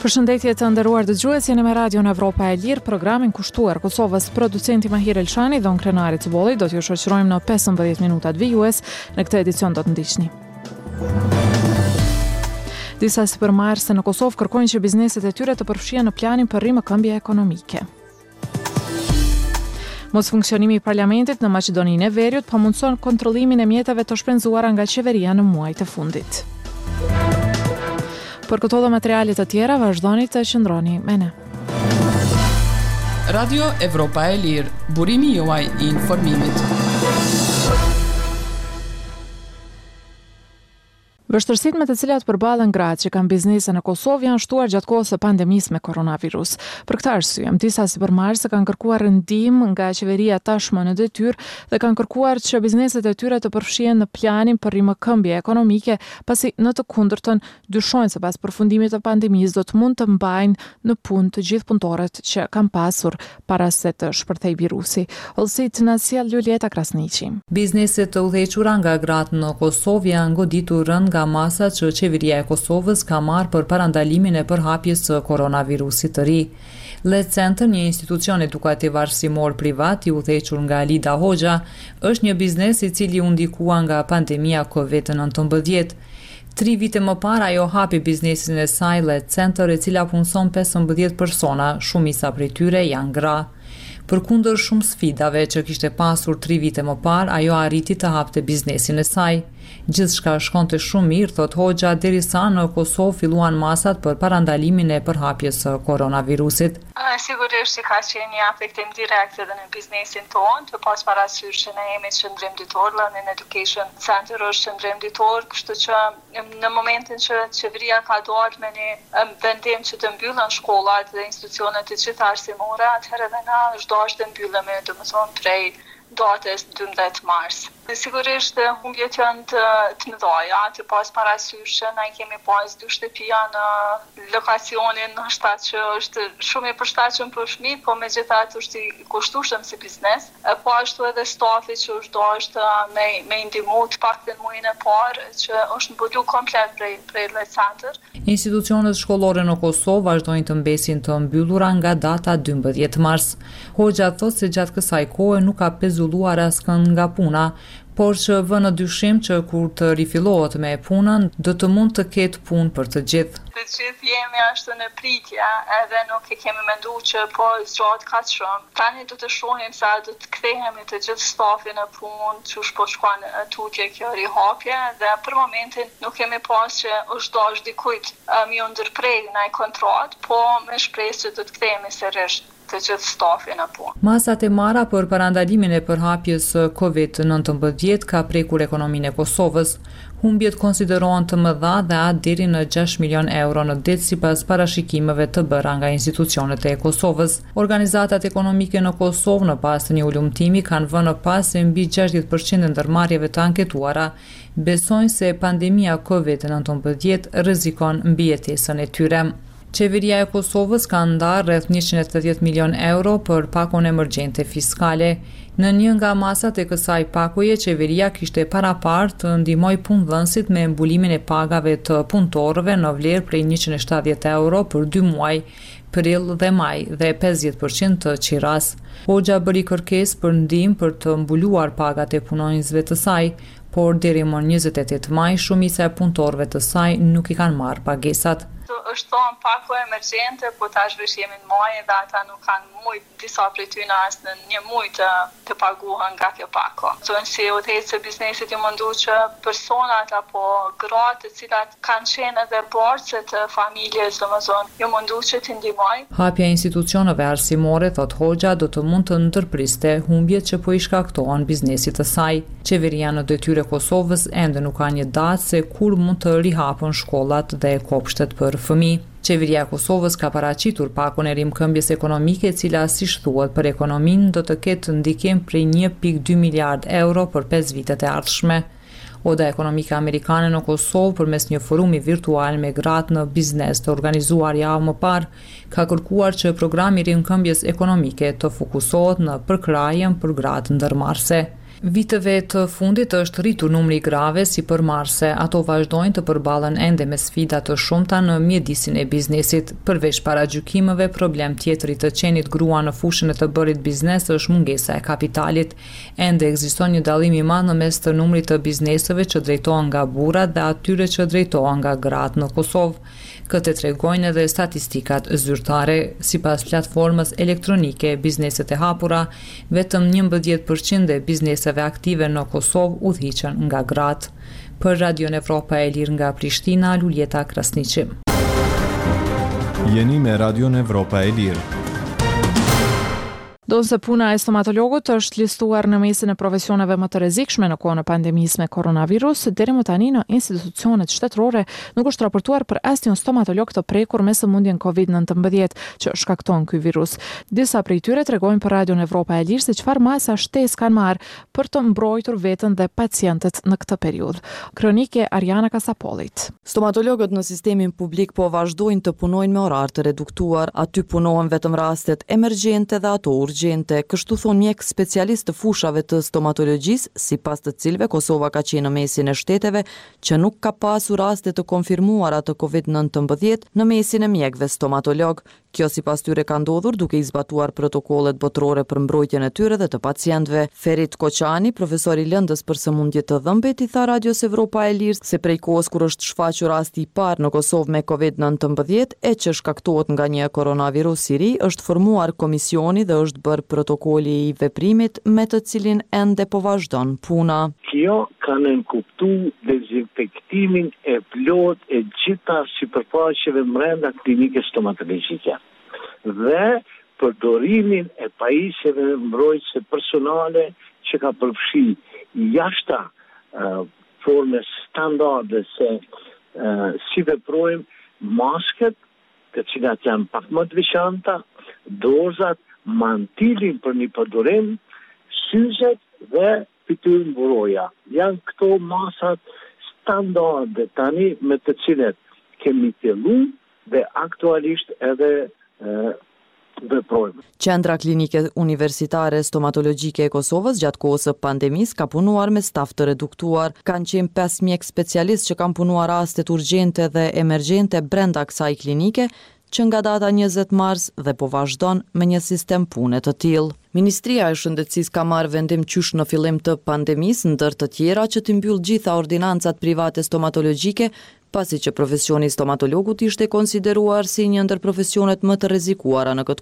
Përshëndetje të nderuar dëgjues, jeni me Radion Evropa e Lirë, programin kushtuar Kosovës. Producenti Mahir Elshani dhe unë Krenari Cibulli do t'ju shoqërojmë në 15 minutat vijues. Në këtë edicion do të ndiqni. Disa supermarkete në Kosovë kërkojnë që bizneset e tyre të përfshihen në planin për rrimëkëmbje ekonomike. Mos funksionimi i parlamentit në Maqedoninë e Veriut pamundson kontrollimin e mjeteve të shpenzuara nga qeveria në muajt e fundit. Për këto dhe materialet të tjera, vazhdoni të qëndroni me ne. Radio Evropa e Lirë, burimi juaj i informimit. Vështërsitë me të cilat përballen gratë që kanë biznese në Kosovë janë shtuar gjatë kohës së pandemisë me koronavirus. Për këtë arsye, disa supermarkete kanë kërkuar ndihmë nga qeveria tashmë në detyrë dhe kanë kërkuar që bizneset e tyre të përfshihen në planin për rrimëkëmbje ekonomike, pasi në të kundërtën dyshojnë se pas përfundimit të pandemisë do të mund të mbajnë në punë të gjithë punëtorët që kanë pasur para se të shpërthejë virusi. Olsit na sjell Julieta Krasniqi. Bizneset të udhëhequra nga gratë në Kosovë janë goditur nga masat që qeveria e Kosovës ka marrë për parandalimin e përhapjes së koronavirusit të ri. Let Center, një institucion edukativ arsimor privat i udhëhequr nga Lida Hoxha, është një biznes i cili u ndikua nga pandemia COVID-19. 3 vite më parë ajo hapi biznesin e saj Let Center, e cila punson 15 persona, shumica prej tyre janë gra. Përkundër shumë sfidave që kishte pasur 3 vite më parë, ajo arriti të hapte biznesin e saj. Gjithçka shkonte shumë mirë, thot Hoxha, derisa në Kosovë filluan masat për parandalimin e përhapjes së koronavirusit. Sigurisht që ka qenë një afektim direkt edhe në biznesin tonë, të pas parasysh që ne jemi qendrim ditor, Learning Education Center është qendrim ditor, kështu që në momentin që qeveria ka dalë me një vendim që të mbyllen shkollat dhe institucionet të gjitha arsimore, atëherë edhe na është dashur të mbyllemi, domethënë prej datës 12 mars. Sigurisht humbjet janë të mëdha, të pas parasysh që ne kemi pas 2 shtëpia në lokacionin që është shumë i përshtatshëm për fëmijë, po megjithatë është i kushtueshëm si biznes. Po ashtu edhe stafi që është dashur me ndihmu të paktën muajin e parë që është mbuluar komplet prej Let Center. Institucionet shkollore në Kosovë vazhdojnë të mbesin të mbyllura nga data 12 mars. Hoxha thotë se gjatë kësaj kohe nuk ka pezulluar askënd nga puna, por që vë në dyshim që kur të rifillohet me punën, do të mund të ketë punë për të gjithë. Të gjithë jemi ashtu në pritje, edhe nuk e kemi menduar që po zgjatet kaq shumë. Tani do të shohim sa do të kthehemi të gjithë stafi në punë, çush po shkon tutje kjo rihapje, dhe për momentin nuk kemi pas që është dashur dikujt mi ndërprej në kontrat, po me shpresë që do të kthehemi sërish të gjithë stafi në punë. Masat e marra për parandalimin e përhapjes COVID-19 ka prekur ekonominë e Kosovës. Humbjet konsiderohen të mëdha dhe atë deri në 6 milion euro në det sipas parashikimeve të bëra nga institucionet e Kosovës. Organizatat ekonomike në Kosovë në pas të një ulumtimi kanë vënë pas se mbi 60% e ndërmarrjeve të anketuara besojnë se pandemia COVID-19 rrezikon mbijetesën e tyre. Qeveria e Kosovës ka ndarë rreth 180 milion euro për pakon emergjente fiskale. Në një nga masat e kësaj pakoje, qeveria kishte parapar të ndihmoj punëdhënësit me mbulimin e pagave të punëtorëve në vlerë prej 170 euro për 2 muaj, prill dhe maj, dhe 50% të qiras. Hoxha bëri kërkesë për ndihmë për të mbuluar pagat e punonjësve të saj, por deri më 28 maj shumica e punëtorëve të saj nuk i kanë marrë pagesat. Është thonë pako emergjente, po tash vesh jemi në maj dhe ata nuk kanë mujt, disa prej tyre as në një muaj të paguhen nga kjo pako. Thonë si udhëheqëse biznesit ju mundu që personat apo gratë të cilat kanë qenë edhe bartëse të familjes, domethënë ju mundu që t'i ndihmojnë. Hapja e institucioneve arsimore, thot Hoxha, do të mund të ndërpriste humbjet që po i shkaktohen biznesit të saj. Qeveria në detyrë e Kosovës ende nuk ka një datë se kur mund të rihapen shkollat dhe kopshtet për fëmijë. Qeveria e Kosovës ka paraqitur pakon e rrimëkëmbjes ekonomike, e cila siç thuhet për ekonominë do të ketë ndikim prej 1.2 miliard euro për 5 vitet e ardhshme. Oda ekonomike amerikane në Kosovë përmes një forumi virtual me gratë në biznes të organizuar javë më parë, ka kërkuar që programi i rrimëkëmbjes ekonomike të fokusohet në përkrajen për gratë ndërmarrëse. Viteve të fundit është rritur numri I grave si përmarrëse. Ato vazhdojnë të përballen ende me sfida të shumta në mjedisin e biznesit. Përveç paragjykimeve, problem tjetër I të qenit grua në fushën e të bërit biznes është mungesa e kapitalit. Ende ekziston një dallim I madh në mes të numrit të bizneseve që drejtohen nga burrat dhe atyre që drejtohen nga gratë në Kosovë. Këtë tregojnë edhe statistikat zyrtare. Sipas platformës elektronike Bizneset e Hapura, vetëm 11% e bizneseve aktive në Kosovë udhëhiqen nga gratë. Për Radio Evropa e Lirë nga Prishtina, Luljeta Krasniqi. Jeni me Radio Evropa e Lirë. Donë se puna e stomatologut është listuar në mesin e profesioneve më të rrezikshme në kohën e pandemisë me koronavirus, deri më tani në institucionet shtetërore nuk është raportuar për asnjë stomatolog të prekur me sëmundjen COVID-19 që shkakton ky virus. Disa prej tyre tregojnë për Radio Evropa e Lirë se çfarë masa shtesë kanë marrë për të mbrojtur veten dhe pacientët në këtë periudhë. Kronike Ariana Kasapolit. Stomatologët në sistemin publik po vazhdojnë të punojnë me orar të reduktuar, aty punohen vetëm rastet emergjente dhe ato urgjente, kështu thon mjek specialist të fushave të stomatologjisë, sipas të cilëve Kosova ka qenë në mesin e shteteve që nuk ka pasur raste të konfirmuara të COVID-19 në mesin e mjekëve stomatolog. Kjo sipas tyre ka ndodhur duke I zbatuar protokollet botërore për mbrojtjen e tyre dhe të pacientëve. Ferit Koçani, profesor I lëndës për sëmundje të dhëmbet, I tha Radios Evropa e Lirë se prej kohës kur është shfaqur rasti I parë në Kosovë me COVID-19 e që shkaktohet nga një koronavirus I ri, është formuar komisioni dhe është bërë protokoli I veprimit me të cilin ende po vazhdon puna. Kjo ka nënkuptu dezinfektimin e plot e gjitha sipërfaqeve brenda klinikës stomatologjike dhe përdorimin e pajisjeve mbrojtëse personale që ka përfshi jashta forme standarde se si veprojmë, masket, të cilat janë pak më të veçanta, dozat, mantilin për një përdorim, syzet dhe fytyrë mburoja. Janë këto masat standarde tani me të cilet kemi fillu dhe aktualisht edhe veprojmë. Qendra Klinike Universitare Stomatologjike e Kosovës gjatë kohës së pandemisë ka punuar me staf të reduktuar. Kanë qenë 5 mjek specialistë që kanë punuar rastet urgjente dhe emergjente brenda kësaj klinike, që nga data 20 mars dhe po vazhdon me një sistem pune të tillë. Ministria e Shëndetësisë ka marrë vendim qysh në fillim të pandemisë, ndër të tjera që të mbyll gjitha ordinancat private stomatologjike, pasi që profesioni stomatologut ishte konsideruar si një ndër profesionet më të rrezikuara në këtë